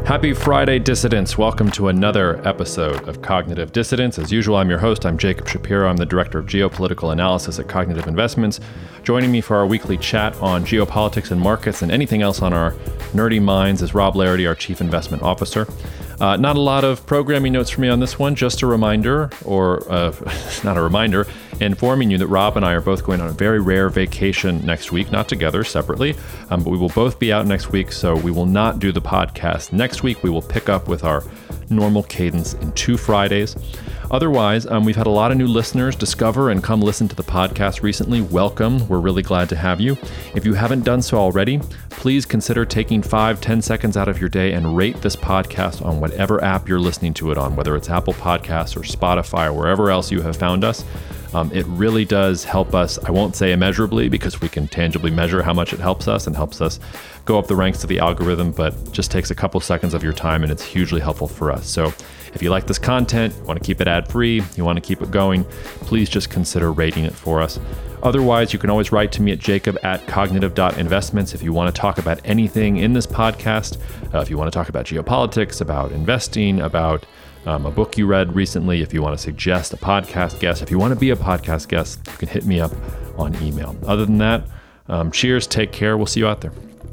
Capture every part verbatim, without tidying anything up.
Happy Friday, dissidents. Welcome to another episode of Cognitive Dissidents. As usual, I'm your host. I'm Jacob Shapiro. I'm the Director of Geopolitical Analysis at Cognitive Investments. Joining me for our weekly chat on geopolitics and markets and anything else on our nerdy minds is Rob Larity, our Chief Investment Officer. Uh, not a lot of programming notes for me on this one, just a reminder, or uh, not a reminder, informing you that Rob and I are both going on a very rare vacation next week, not together, separately, um, but we will both be out next week, so we will not do the podcast next week. We will pick up with our normal cadence in two Fridays. Otherwise, um, we've had a lot of new listeners discover and come listen to the podcast recently. Welcome. We're really glad to have you. If you haven't done so already, please consider taking five, ten seconds out of your day and rate this podcast on whatever app you're listening to it on, whether it's Apple Podcasts or Spotify or wherever else you have found us. Um, it really does help us. I won't say immeasurably because we can tangibly measure how much it helps us and helps us go up the ranks to the algorithm, but just takes a couple seconds of your time and it's hugely helpful for us. So if you like this content, you want to keep it ad-free, you want to keep it going, please just consider rating it for us. Otherwise, you can always write to me at jacob at cognitive dot investments if you want to talk about anything in this podcast. Uh, if you want to talk about geopolitics, about investing, about um, a book you read recently, if you want to suggest a podcast guest, if you want to be a podcast guest, you can hit me up on email. Other than that, um, cheers, take care, we'll see you out there.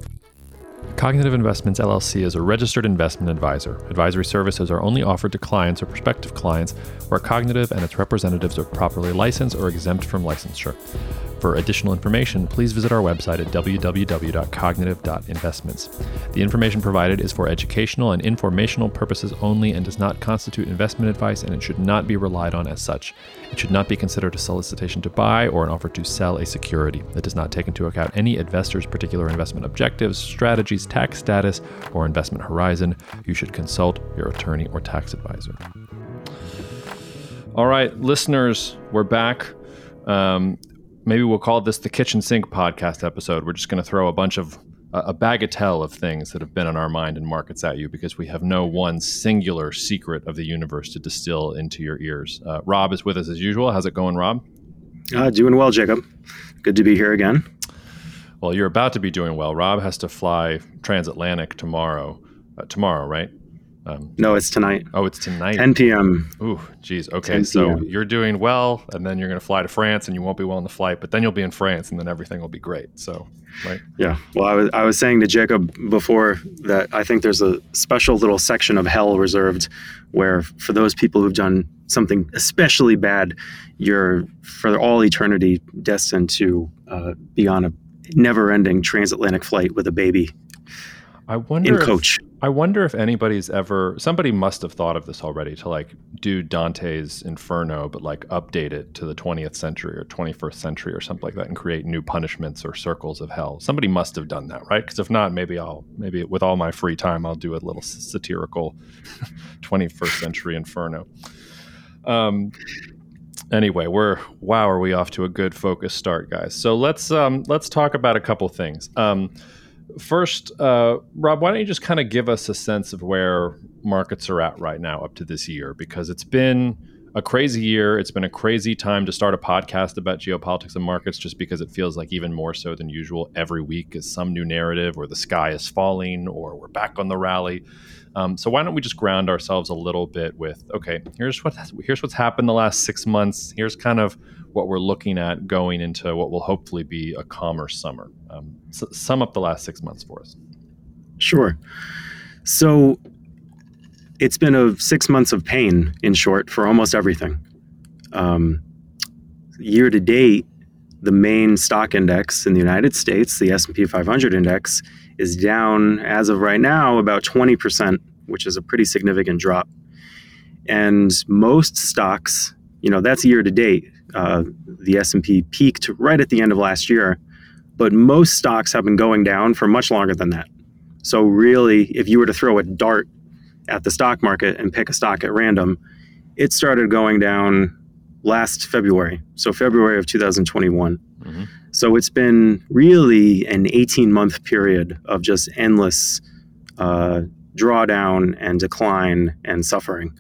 Cognitive Investments, L L C is a registered investment advisor. Advisory services are only offered to clients or prospective clients where Cognitive and its representatives are properly licensed or exempt from licensure. For additional information, please visit our website at w w w dot cognitive dot investments. The information provided is for educational and informational purposes only and does not constitute investment advice, and it should not be relied on as such. It should not be considered a solicitation to buy or an offer to sell a security. It does not take into account any investor's particular investment objectives, strategies, tax status, or investment horizon. You should consult your attorney or tax advisor. All right, listeners, we're back. Um, maybe we'll call this the Kitchen Sink podcast episode. We're just going to throw a bunch of, uh, a bagatelle of things that have been on our mind and markets at you because we have no one singular secret of the universe to distill into your ears. Uh, Rob is with us as usual. How's it going, Rob? Uh, doing well, Jacob. Good to be here again. Well, you're about to be doing well. Rob has to fly transatlantic tomorrow. Uh, tomorrow, right? Um, no, it's tonight. Oh, it's tonight. ten p.m. Ooh, geez. Okay, so you're doing well, and then you're going to fly to France, and you won't be well on the flight, but then you'll be in France, and then everything will be great. So, right? Yeah. Well, I was I was saying to Jacob before that I think there's a special little section of hell reserved where for those people who've done something especially bad, you're for all eternity destined to uh, be on a never-ending transatlantic flight with a baby. I wonder in coach. If, I wonder if anybody's ever, somebody must have thought of this already to like do Dante's Inferno, but like update it to the twentieth century or twenty-first century or something like that and create new punishments or circles of hell. Somebody must have done that, right? Because if not, maybe I'll, maybe with all my free time, I'll do a little satirical twenty-first century Inferno. Um, anyway, we're, wow, are we off to a good focused start, guys. So let's, um, let's talk about a couple things. Um, First, uh, Rob, why don't you just kind of give us a sense of where markets are at right now up to this year? Because it's been a crazy year. It's been a crazy time to start a podcast about geopolitics and markets just because it feels like even more so than usual every week is some new narrative or the sky is falling or we're back on the rally. Um, so why don't we just ground ourselves a little bit with, okay, here's what here's what's happened the last six months. Here's kind of what we're looking at going into what will hopefully be a calmer summer. Um, so sum up the last six months for us. Sure. So it's been a six months of pain, in short, for almost everything. Um, year to date, the main stock index in the United States, the S and P five hundred index, is down as of right now about twenty percent, which is a pretty significant drop. And most stocks, you know, that's year to date. Uh, the S and P peaked right at the end of last year, but most stocks have been going down for much longer than that. So really, if you were to throw a dart at the stock market and pick a stock at random, it started going down last February, so February of two thousand twenty-one. Mm-hmm. So it's been really an eighteen-month period of just endless uh, drawdown and decline and suffering.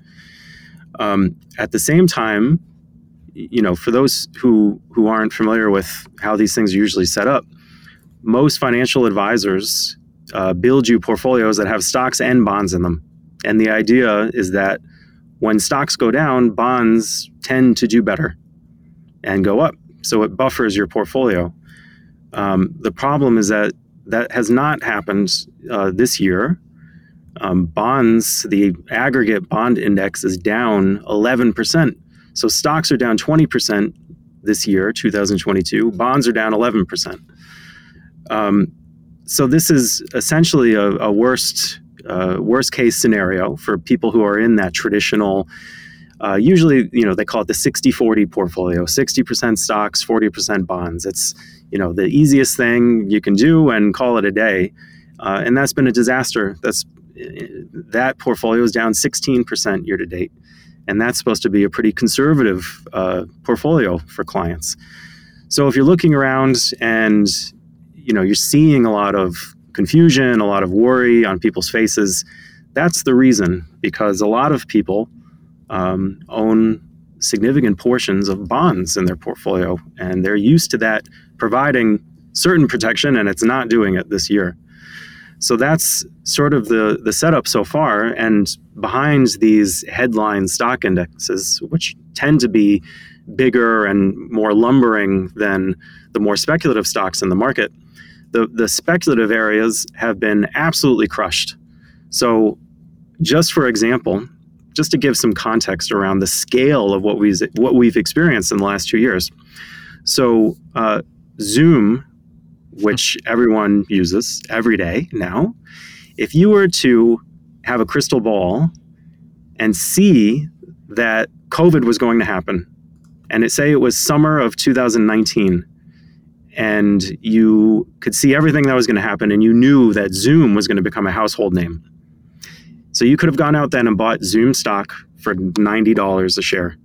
Um, at the same time, you know, for those who, who aren't familiar with how these things are usually set up, most financial advisors uh, build you portfolios that have stocks and bonds in them. And the idea is that when stocks go down, bonds tend to do better and go up. So it buffers your portfolio. Um, the problem is that that has not happened uh, this year. Um, bonds, the aggregate bond index is down eleven percent. So stocks are down twenty percent this year, two thousand twenty-two. Bonds are down eleven percent. Um, so this is essentially a, a worst uh, worst case scenario for people who are in that traditional, uh, usually, you know, they call it the sixty forty portfolio, sixty percent stocks, forty percent bonds. It's, you know, the easiest thing you can do and call it a day. Uh, and that's been a disaster. That's that portfolio is down sixteen percent year to date. And that's supposed to be a pretty conservative uh, portfolio for clients. So if you're looking around and, you know, you're seeing a lot of confusion, a lot of worry on people's faces, that's the reason, because a lot of people um, own significant portions of bonds in their portfolio, and they're used to that providing certain protection, and it's not doing it this year. So that's sort of the, the setup so far. And behind these headline stock indexes, which tend to be bigger and more lumbering than the more speculative stocks in the market, the, the speculative areas have been absolutely crushed. So just for example, just to give some context around the scale of what we've, what we've experienced in the last two years. So uh, Zoom, which everyone uses every day now, if you were to have a crystal ball and see that COVID was going to happen, and it say it was summer of two thousand nineteen, and you could see everything that was going to happen, and you knew that Zoom was going to become a household name. So you could have gone out then and bought Zoom stock for ninety dollars a share.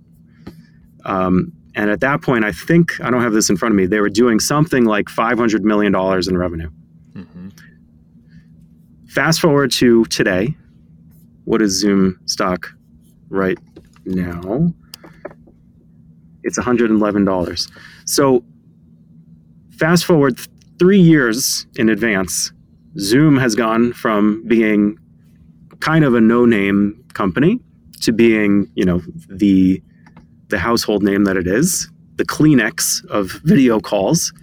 Um, And at that point, I think, I don't have this in front of me, they were doing something like five hundred million dollars in revenue. Mm-hmm. Fast forward to today. What is Zoom stock right now? It's one hundred eleven dollars. So fast forward th- three years in advance, Zoom has gone from being kind of a no-name company to being, you know, the the household name that it is, the Kleenex of video calls.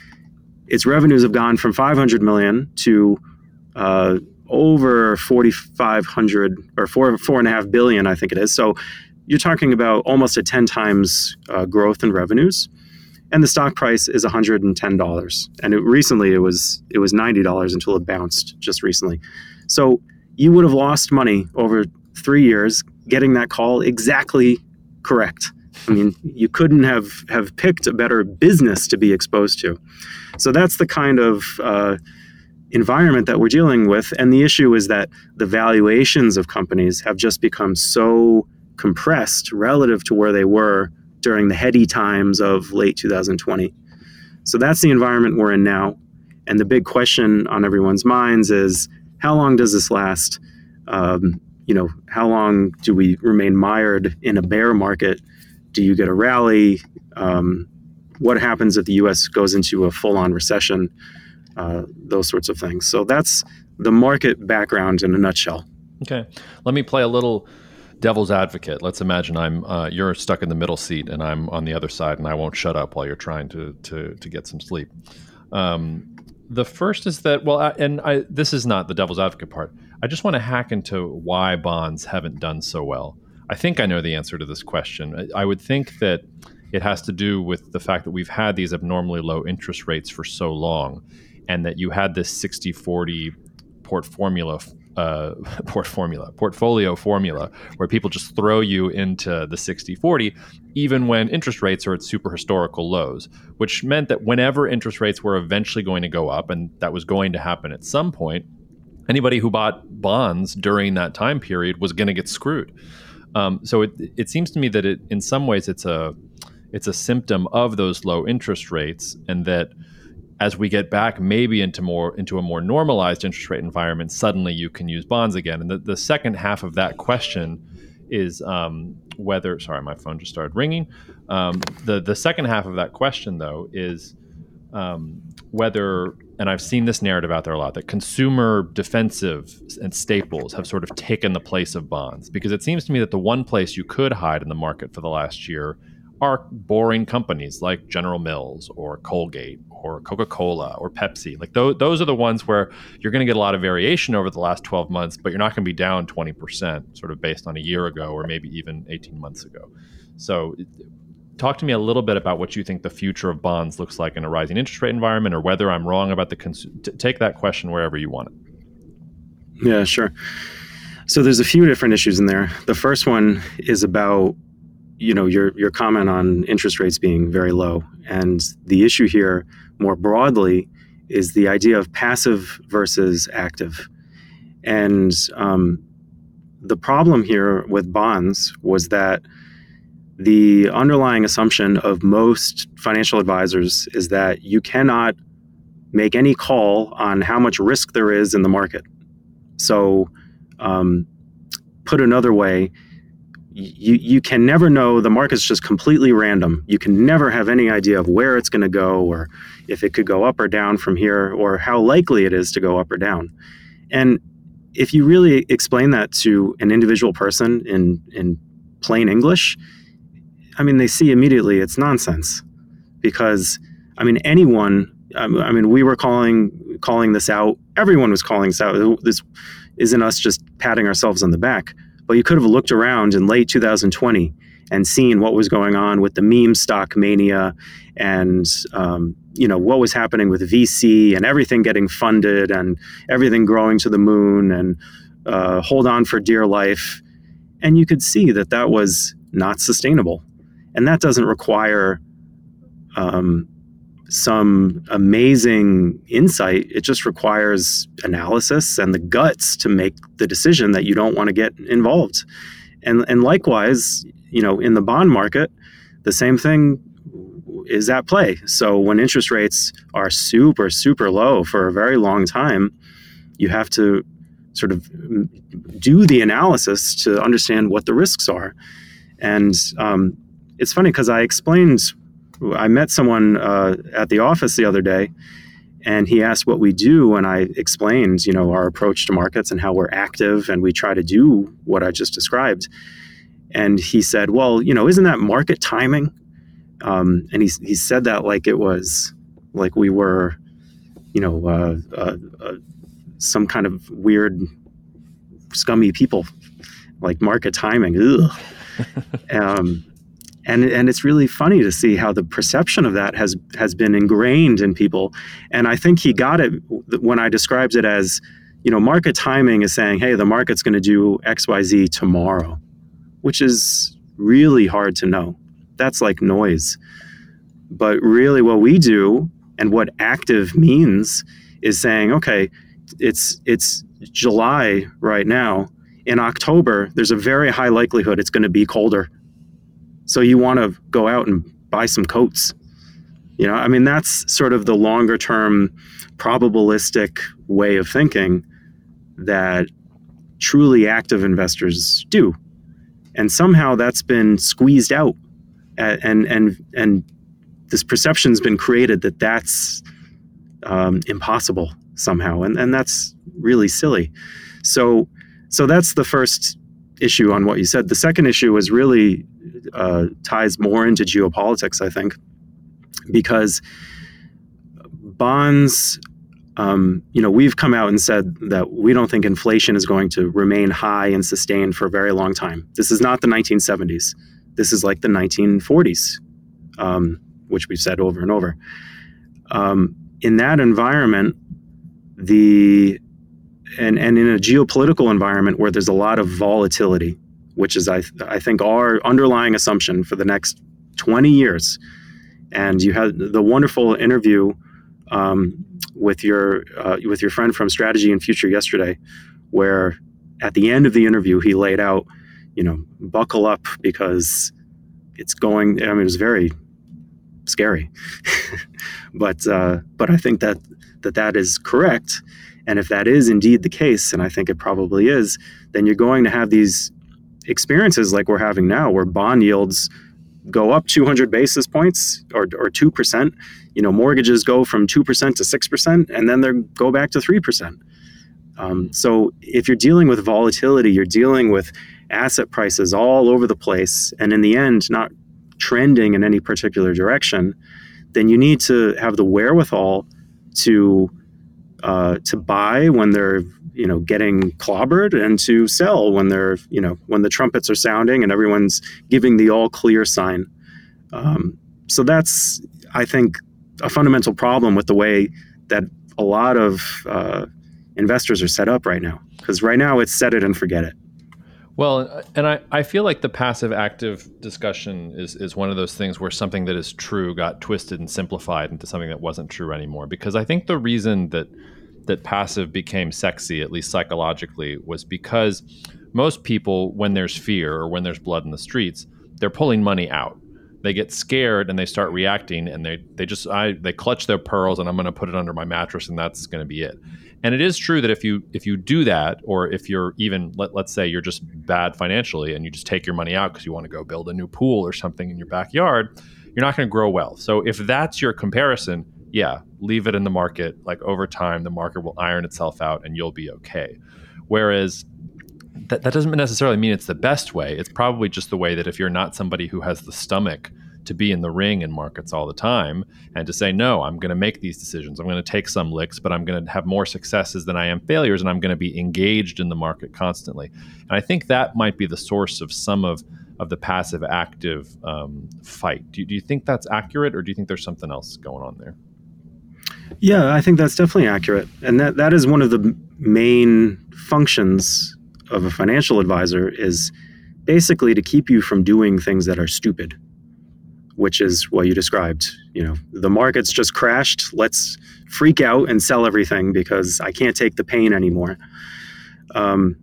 Its revenues have gone from five hundred million to uh, over forty-five hundred or four four and a half billion, I think it is. So you're talking about almost a ten times uh, growth in revenues, and the stock price is one hundred ten dollars. And it, recently, it was it was ninety dollars until it bounced just recently. So you would have lost money over three years getting that call exactly correct. I mean, you couldn't have, have picked a better business to be exposed to. So that's the kind of uh, environment that we're dealing with. And the issue is that the valuations of companies have just become so compressed relative to where they were during the heady times of late two thousand twenty. So that's the environment we're in now. And the big question on everyone's minds is, how long does this last? Um, you know, how long do we remain mired in a bear market? Do you get a rally? Um, what happens if the U S goes into a full-on recession? Uh, those sorts of things. So that's the market background in a nutshell. Okay. Let me play a little devil's advocate. Let's imagine I'm uh, you're stuck in the middle seat and I'm on the other side, and I won't shut up while you're trying to to to get some sleep. Um, the first is that, well, I, and I, this is not the devil's advocate part. I just want to hack into why bonds haven't done so well. I think I know the answer to this question. I would think that it has to do with the fact that we've had these abnormally low interest rates for so long, and that you had this sixty forty port formula, uh, port formula, portfolio formula, where people just throw you into the sixty forty, even when interest rates are at super historical lows, which meant that whenever interest rates were eventually going to go up, and that was going to happen at some point, anybody who bought bonds during that time period was going to get screwed. Um, so it it seems to me that it, in some ways it's a it's a symptom of those low interest rates, and that as we get back maybe into more into a more normalized interest rate environment, suddenly you can use bonds again. And the, the second half of that question is um, whether sorry, my phone just started ringing. Um, the the second half of that question though is um, whether, and I've seen this narrative out there a lot, that consumer defensive and staples have sort of taken the place of bonds. Because it seems to me that the one place you could hide in the market for the last year are boring companies like General Mills or Colgate or Coca-Cola or Pepsi. Like those, those are the ones where you're going to get a lot of variation over the last twelve months, but you're not going to be down twenty percent sort of based on a year ago or maybe even eighteen months ago. So talk to me a little bit about what you think the future of bonds looks like in a rising interest rate environment, or whether I'm wrong about the cons- t- take that question wherever you want it. Yeah, sure. So there's a few different issues in there. The first one is about, you know, your your comment on interest rates being very low. And the issue here more broadly is the idea of passive versus active. And um, the problem here with bonds was that the underlying assumption of most financial advisors is that you cannot make any call on how much risk there is in the market. So, um, put another way, you you can never know. The market's just completely random. You can never have any idea of where it's going to go, or if it could go up or down from here, or how likely it is to go up or down. And if you really explain that to an individual person in in plain English, I mean, they see immediately it's nonsense. Because, I mean, anyone, I mean, we were calling calling this out. Everyone was calling this out. This isn't us just patting ourselves on the back. But you could have looked around in late two thousand twenty and seen what was going on with the meme stock mania, and um, you know what was happening with V C and everything getting funded and everything growing to the moon and uh, hold on for dear life. And you could see that that was not sustainable. And that doesn't require um, some amazing insight. It just requires analysis and the guts to make the decision that you don't want to get involved. And and likewise, you know, in the bond market, the same thing is at play. So when interest rates are super, super low for a very long time, you have to sort of do the analysis to understand what the risks are. And um, it's funny because I explained, I met someone uh, at the office the other day, and he asked what we do, and I explained, you know, our approach to markets and how we're active and we try to do what I just described. And he said, well, you know, isn't that market timing? Um, and he he said that like it was, like we were, you know, uh, uh, uh, some kind of weird, scummy people, like market timing. Ugh. um, and and it's really funny to see how the perception of that has has been ingrained in people. And I think he got it when I described it as, you know, market timing is saying, hey, the market's going to do X Y Z tomorrow, which is really hard to know. That's like noise. But really what we do and what active means is saying, okay, it's it's July right now. In October, there's a very high likelihood it's going to be colder. So you want to go out and buy some coats. You know, I mean, that's sort of the longer term probabilistic way of thinking that truly active investors do. And somehow that's been squeezed out. And and and this perception's been created that that's um, impossible somehow. And, and that's really silly. So so that's the first issue on what you said. The second issue is really uh, ties more into geopolitics, I think, because bonds, um, you know, we've come out and said that we don't think inflation is going to remain high and sustained for a very long time. This is not the nineteen seventies. This is like the nineteen forties, um, which we've said over and over. Um, in that environment, the and, and in a geopolitical environment where there's a lot of volatility, which is, I, I think, our underlying assumption for the next twenty years. And you had the wonderful interview um, with your uh, with your friend from Strategy and Future yesterday, where at the end of the interview, he laid out, you know, buckle up because it's going, I mean, it was very scary. but uh, but I think that, that that is correct. And if that is indeed the case, and I think it probably is, then you're going to have these experiences like we're having now, where bond yields go up two hundred basis points or, or two percent. You know, mortgages go from two percent to six percent, and then they go back to three percent. Um, so if you're dealing with volatility, you're dealing with asset prices all over the place, and in the end, not trending in any particular direction, then you need to have the wherewithal to uh, to buy when they're, you know, getting clobbered, and to sell when they're, you know, when the trumpets are sounding and everyone's giving the all clear sign. Um, so that's, I think, a fundamental problem with the way that a lot of uh, investors are set up right now. Because right now it's set it and forget it. Well, and I, I feel like the passive active discussion is, is one of those things where something that is true got twisted and simplified into something that wasn't true anymore. Because I think the reason that that passive became sexy, at least psychologically, was because most people, when there's fear or when there's blood in the streets, they're pulling money out. They get scared and they start reacting, and they they just I they clutch their pearls, and I'm going to put it under my mattress, and that's going to be it. And it is true that if you if you do that, or if you're even let, let's say you're just bad financially and you just take your money out because you want to go build a new pool or something in your backyard, you're not going to grow wealth. So if that's your comparison, yeah, leave it in the market. Like over time, the market will iron itself out and you'll be okay. Whereas that, that doesn't necessarily mean it's the best way. It's probably just the way that if you're not somebody who has the stomach to be in the ring in markets all the time and to say, no, I'm going to make these decisions. I'm going to take some licks, but I'm going to have more successes than I am failures, and I'm going to be engaged in the market constantly. And I think that might be the source of some of, of the passive active um, fight. Do you, do you think that's accurate, or do you think there's something else going on there? Yeah, I think that's definitely accurate. And that, that is one of the main functions of a financial advisor, is basically to keep you from doing things that are stupid, which is what you described. You know, the market's just crashed. Let's freak out and sell everything because I can't take the pain anymore. Um,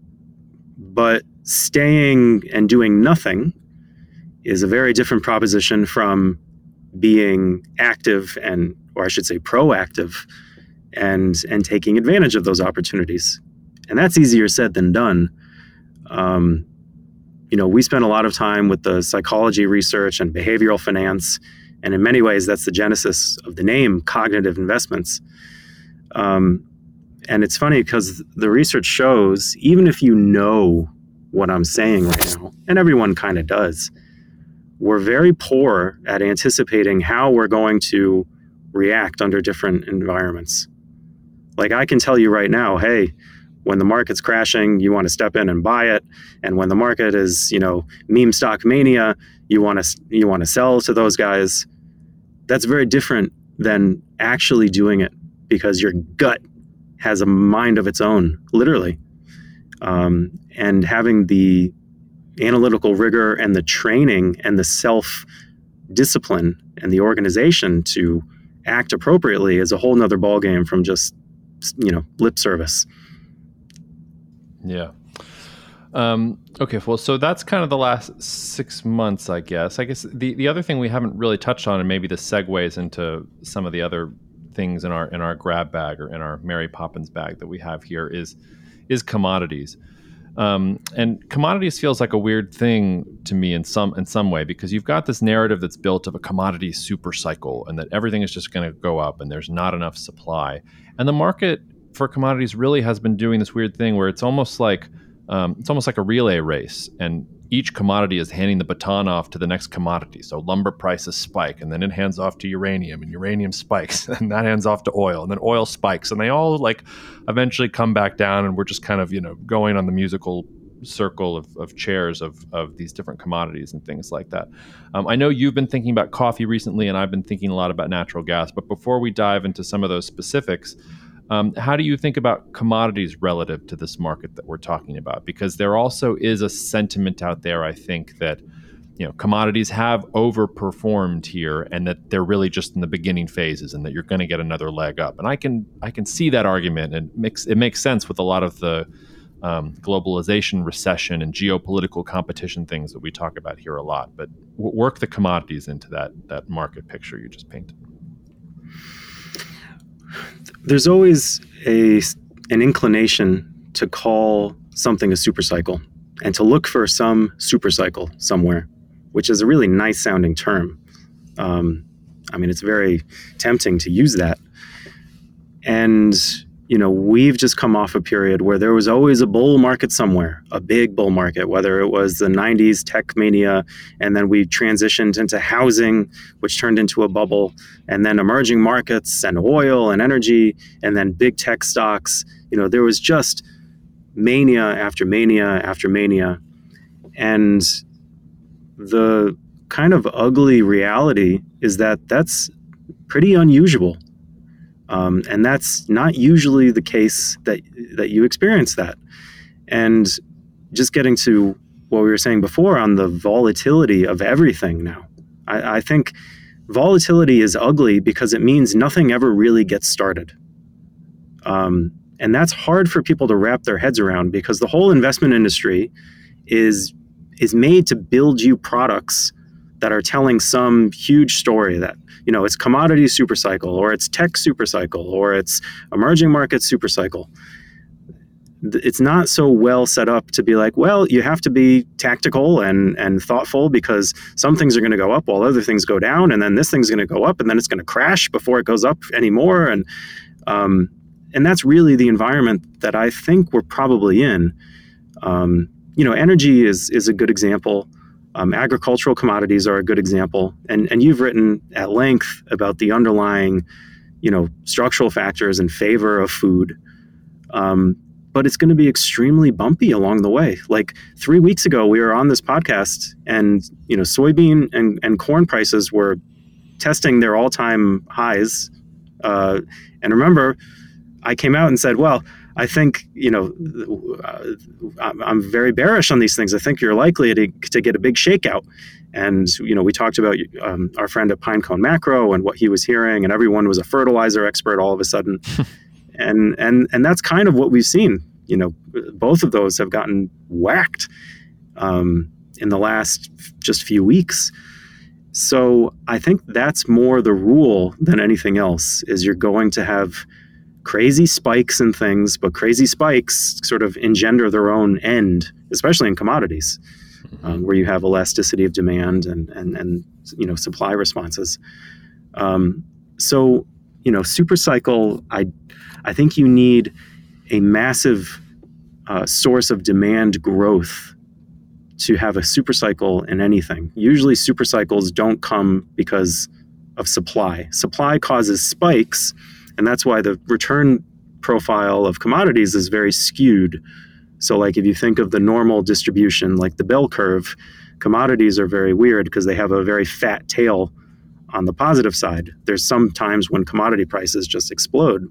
but staying and doing nothing is a very different proposition from being active and, or I should say proactive, and and taking advantage of those opportunities. And that's easier said than done. Um, you know, we spend a lot of time with the psychology research and behavioral finance, and in many ways, that's the genesis of the name Cognitive Investments. Um, and it's funny because the research shows, even if you know what I'm saying right now, and everyone kind of does, we're very poor at anticipating how we're going to react under different environments. Like I can tell you right now, hey, when the market's crashing, you want to step in and buy it. And when the market is, you know, meme stock mania, you want to you want to sell to those guys. That's very different than actually doing it, because your gut has a mind of its own, literally. Um, and having the analytical rigor and the training and the self-discipline and the organization to act appropriately is a whole nother ballgame from just, you know, lip service. Yeah. Um, okay. Well, so that's kind of the last six months, I guess. I guess the, the other thing we haven't really touched on, and maybe this segues into some of the other things in our in our grab bag or in our Mary Poppins bag that we have here, is is commodities. Um, and commodities feels like a weird thing to me in some in some way, because you've got this narrative that's built of a commodity super cycle and that everything is just going to go up and there's not enough supply. And the market for commodities really has been doing this weird thing where it's almost like um, it's almost like a relay race, and each commodity is handing the baton off to the next commodity. So lumber prices spike, and then it hands off to uranium, and uranium spikes, and that hands off to oil, and then oil spikes, and they all like eventually come back down, and we're just kind of, you know, going on the musical circle of, of chairs of, of these different commodities and things like that. Um, I know you've been thinking about coffee recently, and I've been thinking a lot about natural gas, but before we dive into some of those specifics, Um, how do you think about commodities relative to this market that we're talking about? Because there also is a sentiment out there, I think, that, you know, commodities have overperformed here, and that they're really just in the beginning phases, and that you're going to get another leg up. And I can I can see that argument, and it makes it makes sense with a lot of the um, globalization, recession, and geopolitical competition things that we talk about here a lot. But w- work the commodities into that that market picture you just painted. There's always a an inclination to call something a super cycle and to look for some super cycle somewhere. which is a really nice sounding term. Um, I mean, it's very tempting to use that. And, you know, we've just come off a period where there was always a bull market somewhere, a big bull market, whether it was the nineties tech mania, and then we transitioned into housing, which turned into a bubble, and then emerging markets and oil and energy, and then big tech stocks. You know, there was just mania after mania after mania. And the kind of ugly reality is that that's pretty unusual. Um, and that's not usually the case that that you experience that. And just getting to what we were saying before on the volatility of everything now, I, I think volatility is ugly because it means nothing ever really gets started. Um, and that's hard for people to wrap their heads around, because the whole investment industry is is made to build you products that are telling some huge story that, you know, it's commodity super cycle, or it's tech super cycle, or it's emerging market super cycle. It's not so well set up to be like, well, you have to be tactical and, and thoughtful, because some things are going to go up while other things go down, and then this thing's going to go up and then it's going to crash before it goes up anymore. And um, and that's really the environment that I think we're probably in. Um, you know, energy is is a good example. Um, agricultural commodities are a good example. And and you've written at length about the underlying, you know, structural factors in favor of food. Um, but it's going to be extremely bumpy along the way. Like three weeks ago, we were on this podcast, and, you know, soybean and, and corn prices were testing their all-time highs. Uh, and remember, I came out and said, well, I think, you know, uh, I'm very bearish on these things. I think you're likely to, to get a big shakeout. And, you know, we talked about um, our friend at Pinecone Macro and what he was hearing, and everyone was a fertilizer expert all of a sudden. and and and that's kind of what we've seen. You know, both of those have gotten whacked um, in the last just few weeks. So I think that's more the rule than anything else, is you're going to have crazy spikes in things, but crazy spikes sort of engender their own end, especially in commodities, mm-hmm. um, where you have elasticity of demand and, and, and you know, supply responses. Um, so, you know, super cycle, I, I think you need a massive uh, source of demand growth to have a super cycle in anything. Usually super cycles don't come because of supply. Supply causes spikes, and that's why the return profile of commodities is very skewed. So like if you think of the normal distribution, like the bell curve, commodities are very weird because they have a very fat tail on the positive side. There's some times when commodity prices just explode.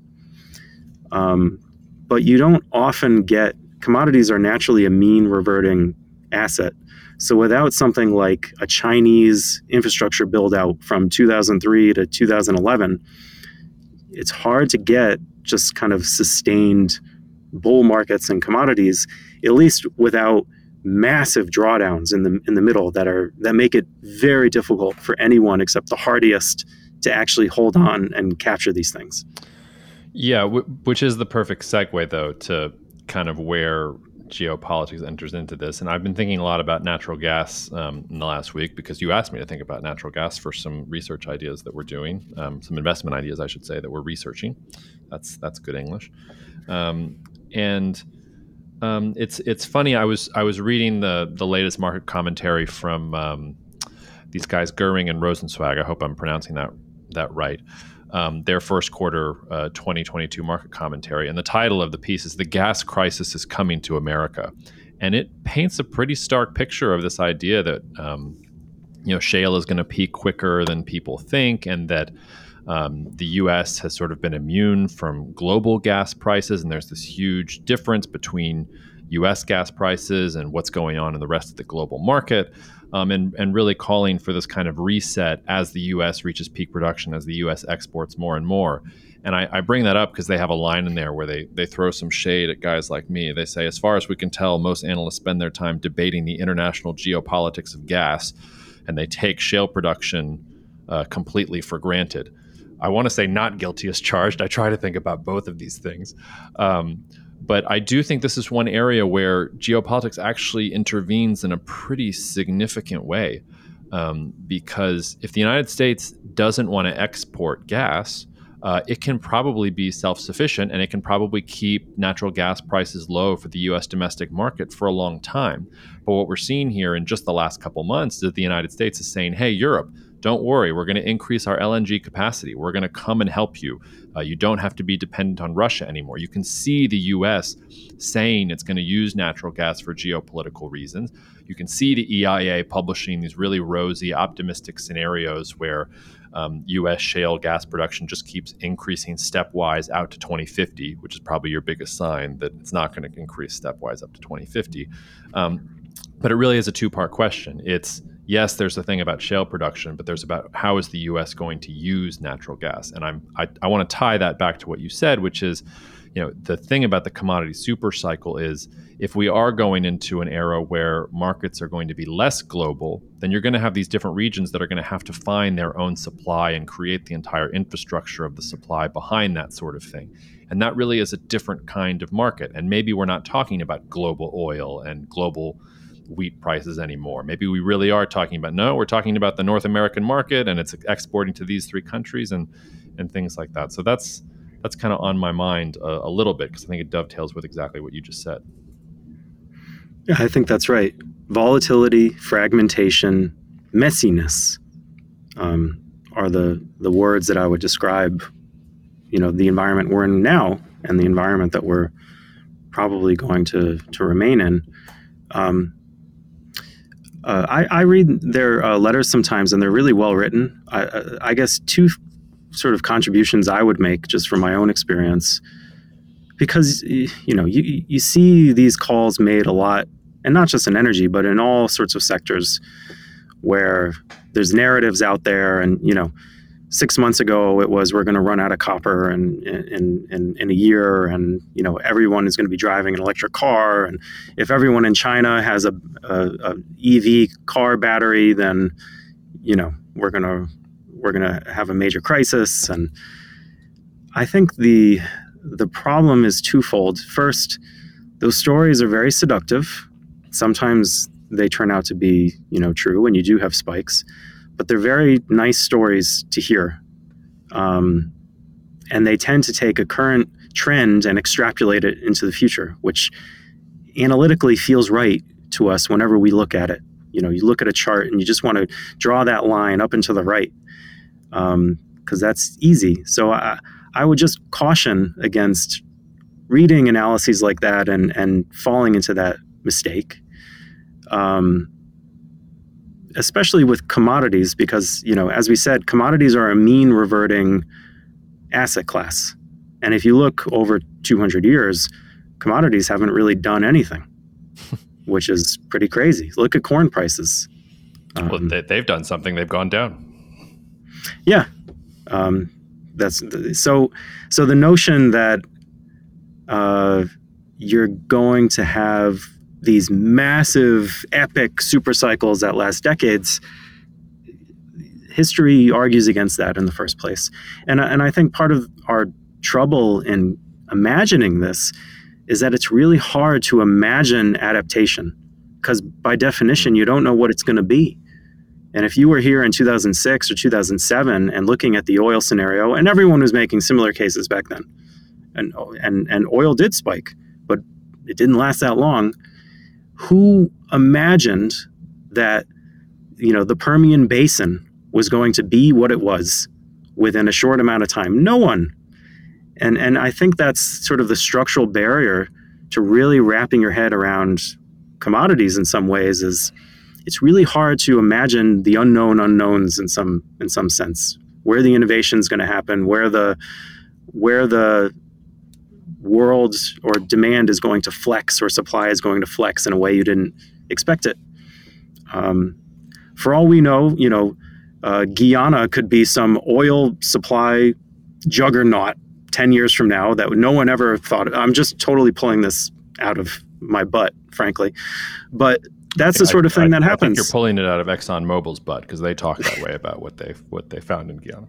Um, but you don't often get, commodities are naturally a mean reverting asset. So without something like a Chinese infrastructure build out from two thousand three to two thousand eleven, it's hard to get just kind of sustained bull markets and commodities, at least without massive drawdowns in the in the middle that are that make it very difficult for anyone except the hardiest to actually hold on and capture these things. Yeah, w- which is the perfect segue, though, to kind of where geopolitics enters into this. And I've been thinking a lot about natural gas um, in the last week, because you asked me to think about natural gas for some research ideas that we're doing, um, some investment ideas, I should say, that we're researching. That's that's good English. Um, and um, it's it's funny. I was I was reading the the latest market commentary from um, these guys Goering and Rosenzweig. I hope I'm pronouncing that that right. Um, their first quarter uh, twenty twenty-two market commentary. And the title of the piece is "The Gas Crisis is Coming to America." And it paints a pretty stark picture of this idea that, um, you know, shale is going to peak quicker than people think, and that um, the U S has sort of been immune from global gas prices. And there's this huge difference between U S gas prices and what's going on in the rest of the global market. Um, and, and really calling for this kind of reset as the U S reaches peak production, as the U S exports more and more. And I, I bring that up because they have a line in there where they they throw some shade at guys like me. They say, as far as we can tell, most analysts spend their time debating the international geopolitics of gas, and they take shale production uh, completely for granted. I want to say not guilty as charged. I try to think about both of these things. Um, But I do think this is one area where geopolitics actually intervenes in a pretty significant way. Um, because if the United States doesn't want to export gas, uh, it can probably be self-sufficient, and it can probably keep natural gas prices low for the U S domestic market for a long time. But what we're seeing here in just the last couple months is that the United States is saying, hey, Europe, don't worry, we're going to increase our L N G capacity. We're going to come and help you. Uh, you don't have to be dependent on Russia anymore. You can see the U S saying it's going to use natural gas for geopolitical reasons. You can see the E I A publishing these really rosy, optimistic scenarios where um, U S shale gas production just keeps increasing stepwise out to twenty fifty, which is probably your biggest sign that it's not going to increase stepwise up to twenty fifty. Um, but it really is a two-part question. It's, yes, there's a thing about shale production, but there's about how is the U S going to use natural gas? And I'm, I, I want to tie that back to what you said, which is, you know, the thing about the commodity super cycle is if we are going into an era where markets are going to be less global, then you're going to have these different regions that are going to have to find their own supply and create the entire infrastructure of the supply behind that sort of thing. And that really is a different kind of market. And maybe we're not talking about global oil and global wheat prices anymore. Maybe we really are talking about, no, we're talking about the North American market, and it's exporting to these three countries and and things like that. So that's that's kind of on my mind a, a little bit, because I think it dovetails with exactly what you just said. Yeah, I think that's right. Volatility, fragmentation, messiness um, are the the words that I would describe, you know, the environment we're in now and the environment that we're probably going to to remain in. Um, Uh, I, I read their uh, letters sometimes, and they're really well written. I, I guess two sort of contributions I would make just from my own experience, because you know you you see these calls made a lot, and not just in energy, but in all sorts of sectors, where there's narratives out there, and you know, six months ago it was we're going to run out of copper in in, in in a year, and you know everyone is going to be driving an electric car, and if everyone in China has a, a, a E V car battery, then you know we're gonna we're gonna have a major crisis. And I think the the problem is twofold. First, those stories are very seductive. Sometimes they turn out to be you know true, and you do have spikes. But they're very nice stories to hear. Um, and they tend to take a current trend and extrapolate it into the future, which analytically feels right to us whenever we look at it. You know, you look at a chart and you just want to draw that line up and to the right, um, because that's easy. So I, I would just caution against reading analyses like that and, and falling into that mistake. Um, especially with commodities, because, you know, as we said, commodities are a mean reverting asset class. And if you look over two hundred years, commodities haven't really done anything, which is pretty crazy. Look at corn prices. Um, well, they, they've done something. They've gone down. Yeah. Um, that's so, so the notion that uh, you're going to have these massive, epic super cycles that last decades, history argues against that in the first place. And, and I think part of our trouble in imagining this is that it's really hard to imagine adaptation, because by definition, you don't know what it's going to be. And if you were here in two thousand six or two thousand seven and looking at the oil scenario, and everyone was making similar cases back then, and and and oil did spike, but it didn't last that long. Who imagined that, you know, the Permian Basin was going to be what it was within a short amount of time? No one. And and I think that's sort of the structural barrier to really wrapping your head around commodities in some ways. Is it's really hard to imagine the unknown unknowns in some in some sense, where the innovation is going to happen, where the where the world or demand is going to flex or supply is going to flex in a way you didn't expect it. Um, for all we know, you know, uh, Guyana could be some oil supply juggernaut ten years from now that no one ever thought of. I'm just totally pulling this out of my butt, frankly. But that's the sort of thing I, that I happens. I think you're pulling it out of ExxonMobil's butt, because they talk that way about what they what they found in Guyana.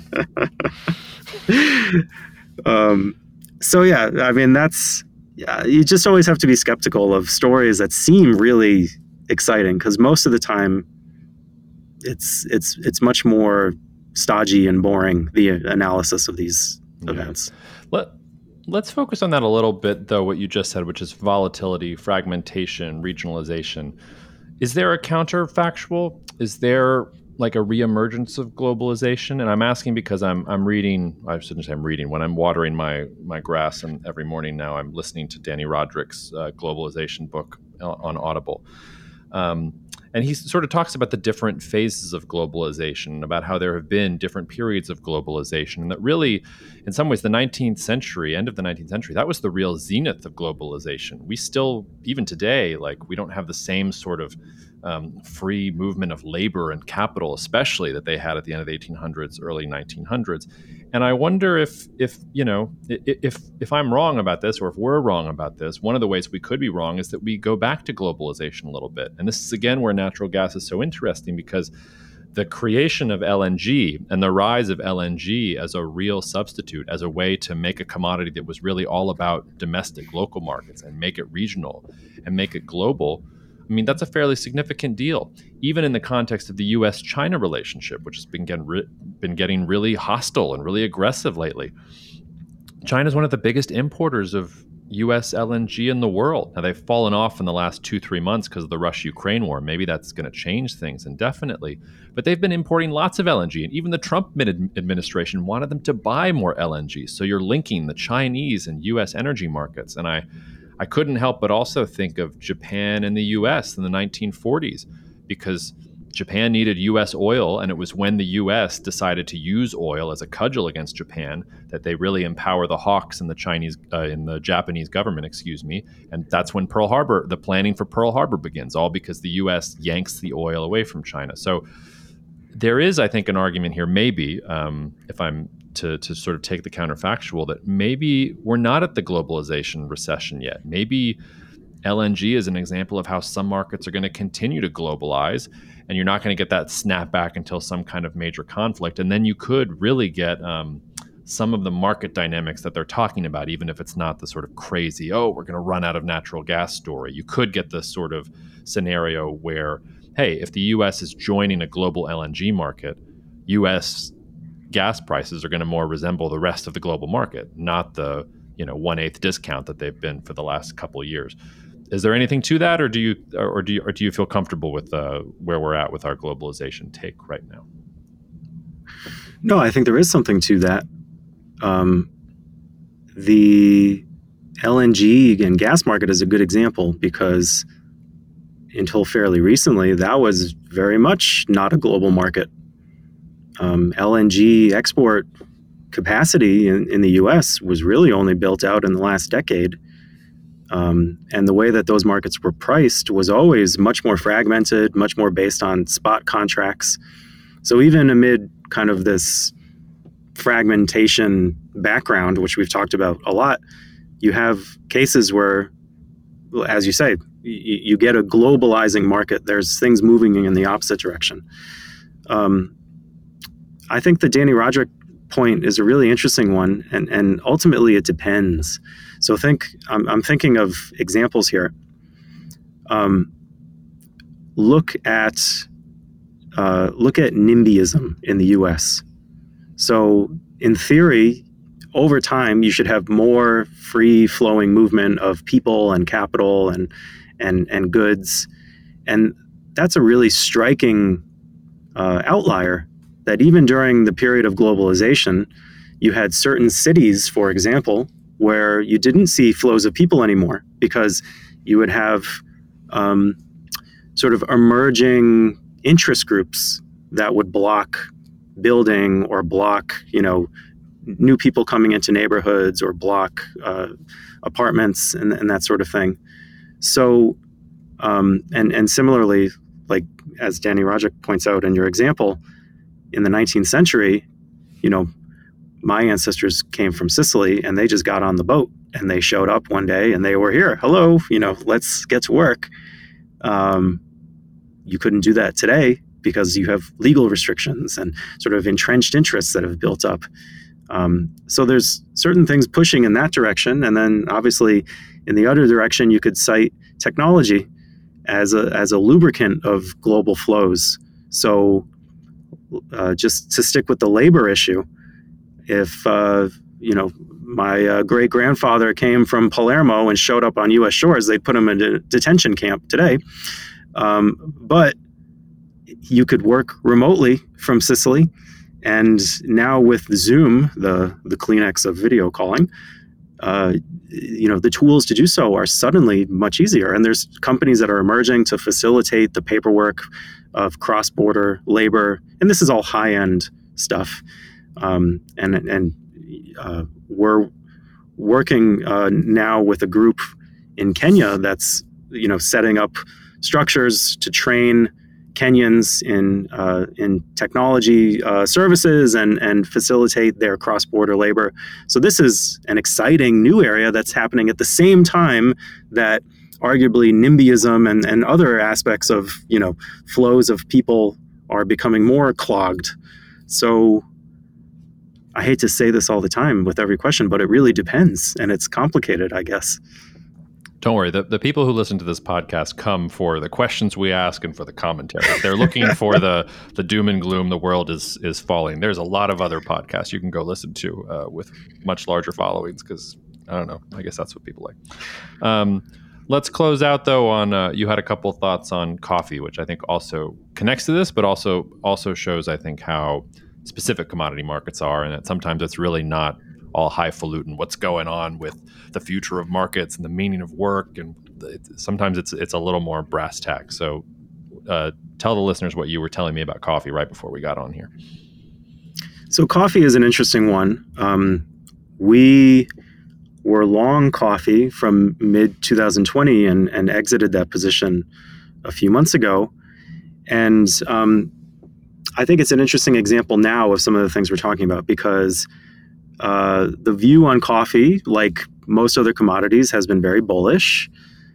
um, so yeah, I mean, that's yeah, you just always have to be skeptical of stories that seem really exciting, because most of the time it's it's it's much more stodgy and boring, the analysis of these yeah. events. Let, let's focus on that a little bit, though, what you just said, which is volatility, fragmentation, regionalization. Is there a counterfactual? Is there like a reemergence of globalization? And I'm asking because I'm I'm reading, I shouldn't say I'm reading, when I'm watering my my grass, and every morning now I'm listening to Danny Roderick's uh, globalization book on Audible. Um, and he sort of talks about the different phases of globalization, about how there have been different periods of globalization, and that really, in some ways, the nineteenth century, end of the nineteenth century, that was the real zenith of globalization. We still, even today, like we don't have the same sort of um, free movement of labor and capital, especially that they had at the end of the eighteen hundreds, early nineteen hundreds. And I wonder if, if you know, if if I'm wrong about this, or if we're wrong about this, one of the ways we could be wrong is that we go back to globalization a little bit. And this is, again, where natural gas is so interesting, because the creation of L N G and the rise of L N G as a real substitute, as a way to make a commodity that was really all about domestic, local markets, and make it regional and make it global, I mean, that's a fairly significant deal, even in the context of the U S China relationship, which has been getting, re- been getting really hostile and really aggressive lately. China is one of the biggest importers of U S L N G in the world. Now, they've fallen off in the last two, three months because of the Russia-Ukraine war. Maybe that's going to change things indefinitely. But they've been importing lots of L N G. And even the Trump administration wanted them to buy more L N G. So you're linking the Chinese and U S energy markets. And I, I couldn't help but also think of Japan and the U S in the nineteen forties, because Japan needed U S oil, and it was when the U S decided to use oil as a cudgel against Japan that they really empower the hawks in the Chinese, uh, in the Japanese government, excuse me. And that's when Pearl Harbor, the planning for Pearl Harbor begins, all because the U S yanks the oil away from China. So there is, I think, an argument here, maybe, um, if I'm to, to sort of take the counterfactual, that maybe we're not at the globalization recession yet. Maybe L N G is an example of how some markets are going to continue to globalize, and you're not going to get that snapback until some kind of major conflict. And then you could really get um, some of the market dynamics that they're talking about, even if it's not the sort of crazy, oh, we're going to run out of natural gas story. You could get this sort of scenario where, hey, if the U S is joining a global L N G market, U S gas prices are going to more resemble the rest of the global market, not the, you know, one-eighth discount that they've been for the last couple of years. Is there anything to that, or do you, or do you, or do you feel comfortable with uh, where we're at with our globalization take right now? No, I think there is something to that. Um, the L N G and gas market is a good example, because until fairly recently, that was very much not a global market. Um, L N G export capacity in, in the U S was really only built out in the last decade. Um, and the way that those markets were priced was always much more fragmented, much more based on spot contracts. So even amid kind of this fragmentation background, which we've talked about a lot, you have cases where, as you say, you, you get a globalizing market. There's things moving in the opposite direction. Um, I think the Danny Roderick point is a really interesting one, and, and ultimately it depends. So think, I'm, I'm thinking of examples here. Um, look at uh, look at NIMBYism in the U S. So in theory, over time, you should have more free-flowing movement of people and capital and and and goods, and that's a really striking uh, outlier. That even during the period of globalization, you had certain cities, for example, where you didn't see flows of people anymore, because you would have um, sort of emerging interest groups that would block building or block, you know, new people coming into neighborhoods, or block uh, apartments and, and that sort of thing. So, um, and, and similarly, like as Danny Roderick points out in your example, in the nineteenth century, you know, my ancestors came from Sicily, and they just got on the boat and they showed up one day and they were here. Hello, you know, let's get to work. Um, you couldn't do that today because you have legal restrictions and sort of entrenched interests that have built up. Um, so there's certain things pushing in that direction. And then obviously in the other direction, you could cite technology as a, as a lubricant of global flows. So uh, just to stick with the labor issue, if, uh, you know, my uh, great grandfather came from Palermo and showed up on U S shores, they'd put him in a detention camp today. Um, but you could work remotely from Sicily. And now with Zoom, the, the Kleenex of video calling, uh, you know, the tools to do so are suddenly much easier. And there's companies that are emerging to facilitate the paperwork of cross-border labor. And this is all high-end stuff. Um, and and uh, we're working uh, now with a group in Kenya that's, you know, setting up structures to train Kenyans in uh, in technology uh, services and and facilitate their cross-border labor. So this is an exciting new area that's happening at the same time that arguably NIMBYism and, and other aspects of, you know, flows of people are becoming more clogged. So I hate to say this all the time with every question, but it really depends, and it's complicated, I guess. Don't worry. The, the people who listen to this podcast come for the questions we ask and for the commentary. They're looking for the the doom and gloom. The world is is falling. There's a lot of other podcasts you can go listen to uh, with much larger followings because, I don't know, I guess that's what people like. Um, let's close out, though, on uh, you had a couple thoughts on coffee, which I think also connects to this, but also also shows, I think, how specific commodity markets are, and that sometimes it's really not all highfalutin what's going on with the future of markets and the meaning of work, and it, sometimes it's it's a little more brass tacks. So uh, tell the listeners what you were telling me about coffee right before we got on here. So coffee is an interesting one. Um, we were long coffee from mid twenty twenty and, and exited that position a few months ago. And um, I think it's an interesting example now of some of the things we're talking about, because Uh, the view on coffee, like most other commodities, has been very bullish.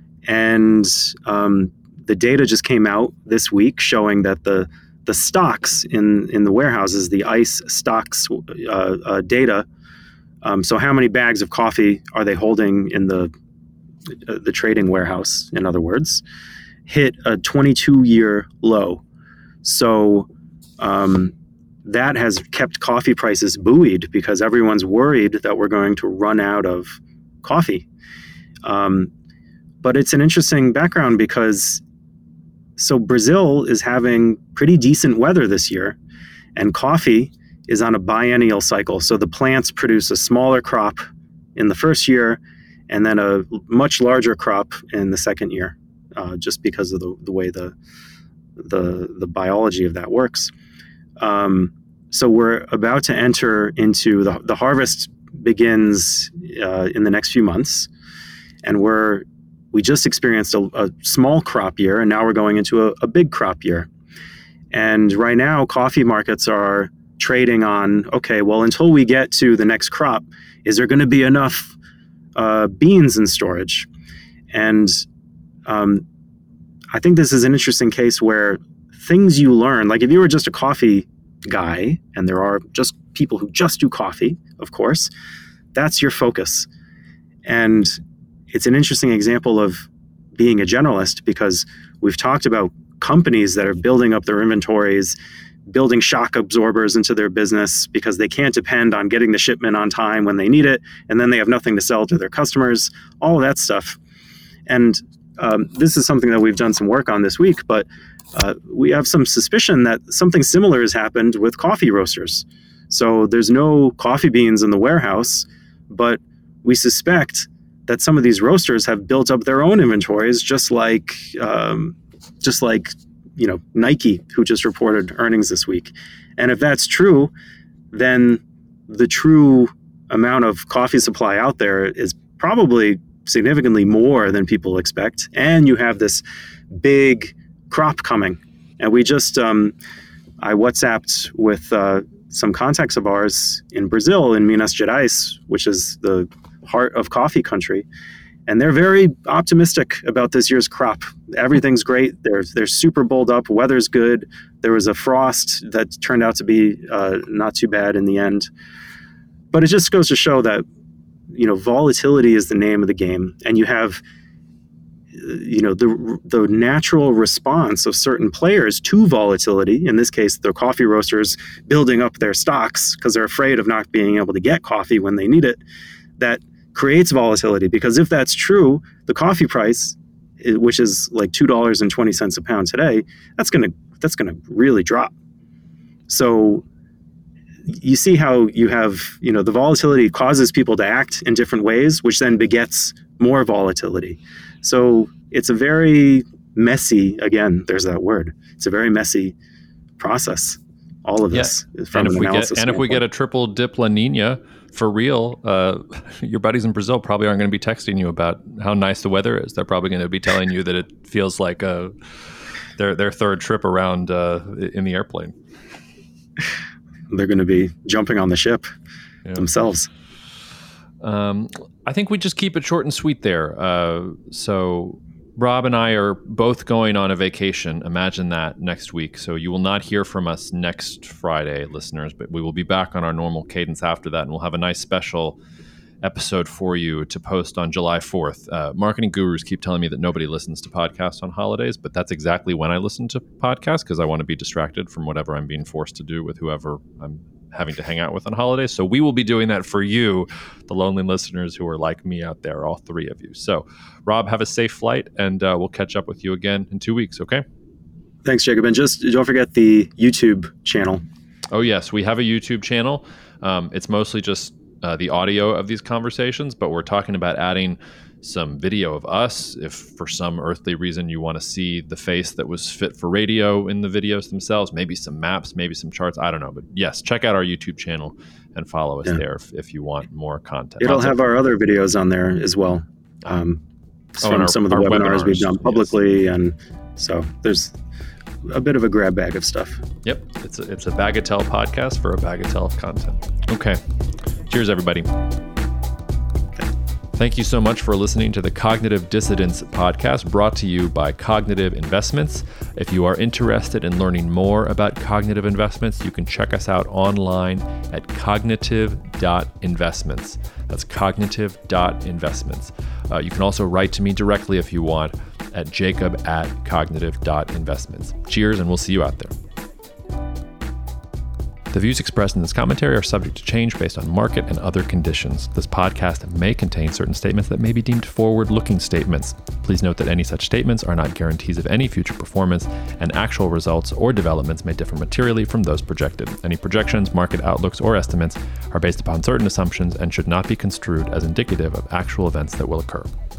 And um, the data just came out this week showing that the the stocks in, in the warehouses, the ICE stocks uh, uh, data, um, so how many bags of coffee are they holding in the uh, the trading warehouse, in other words, hit a twenty-two year low. So um, that has kept coffee prices buoyed because everyone's worried that we're going to run out of coffee. Um, but it's an interesting background because so Brazil is having pretty decent weather this year, and coffee is on a biennial cycle. So the plants produce a smaller crop in the first year and then a much larger crop in the second year, uh, just because of the, the way the, the, the biology of that works. Um, so we're about to enter into the, the harvest begins uh, in the next few months, and we're we just experienced a, a small crop year, and now we're going into a, a big crop year. And right now, coffee markets are trading on, okay, well, until we get to the next crop, is there going to be enough uh, beans in storage? And um, I think this is an interesting case where things you learn, like if you were just a coffee guy, and there are just people who just do coffee, of course, that's your focus. And it's an interesting example of being a generalist, because we've talked about companies that are building up their inventories, building shock absorbers into their business because they can't depend on getting the shipment on time when they need it, and then they have nothing to sell to their customers, all of that stuff. And um, this is something that we've done some work on this week, but Uh, we have some suspicion that something similar has happened with coffee roasters. So there's no coffee beans in the warehouse, but we suspect that some of these roasters have built up their own inventories, just like, um, just like, you know, Nike, who just reported earnings this week. And if that's true, then the true amount of coffee supply out there is probably significantly more than people expect. And you have this big crop coming. And we just, um, I WhatsApped with uh, some contacts of ours in Brazil, in Minas Gerais, which is the heart of coffee country. And they're very optimistic about this year's crop. Everything's great. They're, they're super bowled up. Weather's good. There was a frost that turned out to be uh, not too bad in the end. But it just goes to show that, you know, volatility is the name of the game. And you have you know, the the natural response of certain players to volatility, in this case, the coffee roasters building up their stocks because they're afraid of not being able to get coffee when they need it, that creates volatility. Because if that's true, the coffee price, which is like two dollars and twenty cents a pound today, that's going to that's going to really drop. So you see how you have, you know, the volatility causes people to act in different ways, which then begets more volatility. So it's a very messy, again, there's that word. It's a very messy process. All of this yeah. is from and an if we analysis get, And if we get a triple dip La Nina for real, uh, your buddies in Brazil probably aren't going to be texting you about how nice the weather is. They're probably going to be telling you that it feels like uh, their their third trip around uh, in the airplane. They're going to be jumping on the ship yeah. themselves. Um, I think we just keep it short and sweet there. Uh, so Rob and I are both going on a vacation. Imagine that next week. So you will not hear from us next Friday, listeners, but we will be back on our normal cadence after that. And we'll have a nice special episode for you to post on July fourth. Uh, marketing gurus keep telling me that nobody listens to podcasts on holidays, but that's exactly when I listen to podcasts because I want to be distracted from whatever I'm being forced to do with whoever I'm having to hang out with on holidays. So we will be doing that for you, the lonely listeners who are like me out there, all three of you. So Rob, have a safe flight, and uh, we'll catch up with you again in two weeks, okay? Thanks, Jacob. And just don't forget the YouTube channel. Oh, yes. We have a YouTube channel. Um, it's mostly just Uh, the audio of these conversations, but we're talking about adding some video of us if for some earthly reason you want to see the face that was fit for radio in the videos themselves, maybe some maps, maybe some charts, I don't know. But yes, check out our YouTube channel and follow us yeah. there if, if you want more content. It'll Lots have of- our other videos on there as well. Um, oh, from our, some of the webinars, webinars we've done publicly. Yes. And so there's a bit of a grab bag of stuff. Yep. It's a, it's a Bagatelle podcast for a Bagatelle of content. Okay. Cheers, everybody. Thank you so much for listening to the Cognitive Dissidence podcast, brought to you by Cognitive Investments. If you are interested in learning more about cognitive investments, you can check us out online at cognitive dot investments. That's cognitive dot investments. Uh, you can also write to me directly if you want at jacob at cognitive dot investments. Cheers, and we'll see you out there. The views expressed in this commentary are subject to change based on market and other conditions. This podcast may contain certain statements that may be deemed forward-looking statements. Please note that any such statements are not guarantees of any future performance, and actual results or developments may differ materially from those projected. Any projections, market outlooks, or estimates are based upon certain assumptions and should not be construed as indicative of actual events that will occur.